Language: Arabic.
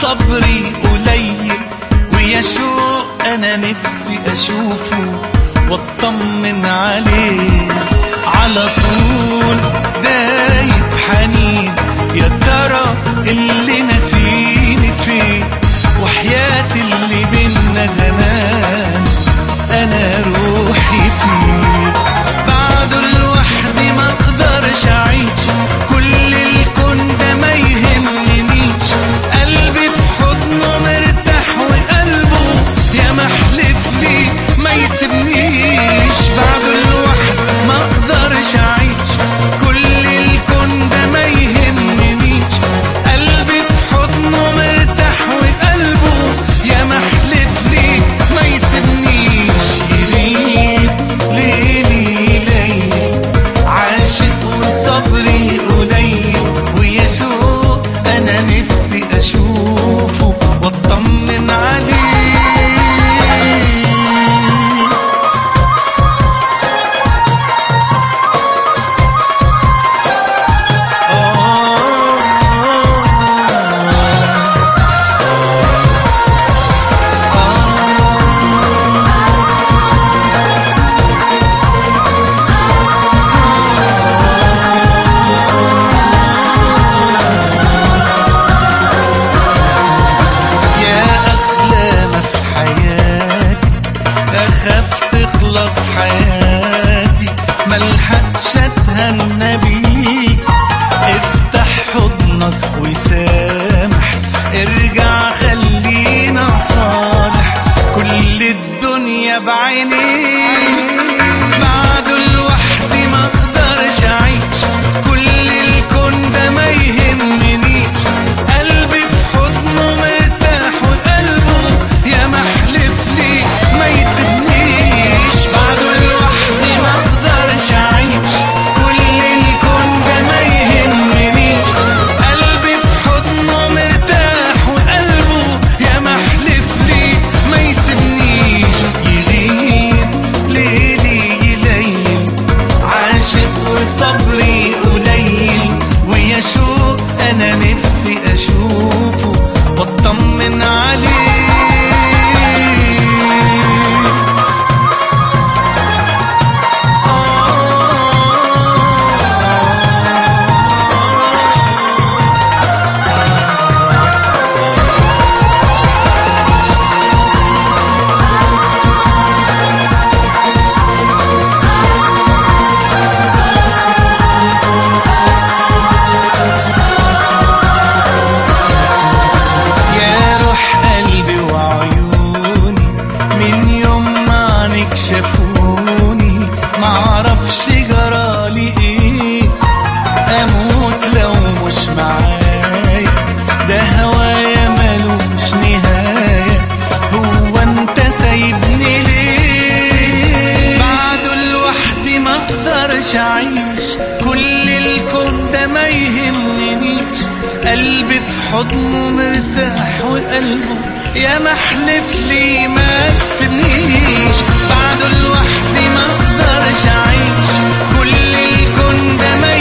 وصبري قليل، ويا شوق انا نفسي اشوفه واطمن عليه على طول. دايب حنين، يا ترى اللي نسيني فين؟ وحياة اللي بينا زمان انا روحي فيه. بعده لوحدي ما اقدرش اعيش، كل الكون ده ما يهمنيش. قلبي في حضنه مرتاح وقلبه يا محلف لي ما يسيبنيش. بعده لوحدي ما اقدرش اعيش، كل الكون ده ما يهمنيش. قلبي في حضنه مرتاح وقلبه يا محلف لي ما يسيبنيش. يغيب ليلي ليل، عاشق وصبري قليل، ويا شوق انا نفسي اشوفه واطمن عليه. أخاف تخلص حياتي ملحقش أتهنى بيك. افتح حضنك وسامح، ارجع خلينا صالح، كل الدنيا بعينيك. بعده لوحدي ما اقدرش اعيش، كل الكون ده ما يهمنيش. قلبي في حضنه مرتاح وقلبه يا محلف لي ما يسيبنيش. بعده لوحدي ما اقدرش اعيش، كل الكون ده ما يهمنيش. قلبي في حضنه مرتاح وقلبه يا محلف لي ما يسيبنيش. يغيب ليلي يليل، عاشق وصبري قليل، ويا شوق انا نفسي اشوفه واطمن عليه. شافوني معرفش جرالي ايه، اموت لو مش معايا، ده هوايا ملوش نهاية. هو انت سايبني ليه؟ بعده لوحدي ما اقدرش اعيش، كل الكون ده ما يهمنيش. قلبي في حضنه مرتاح وقلبه يا محلف لي ما تسيبنيش. بعده لوحدي ما اقدرش اعيش، كل الكون ده ما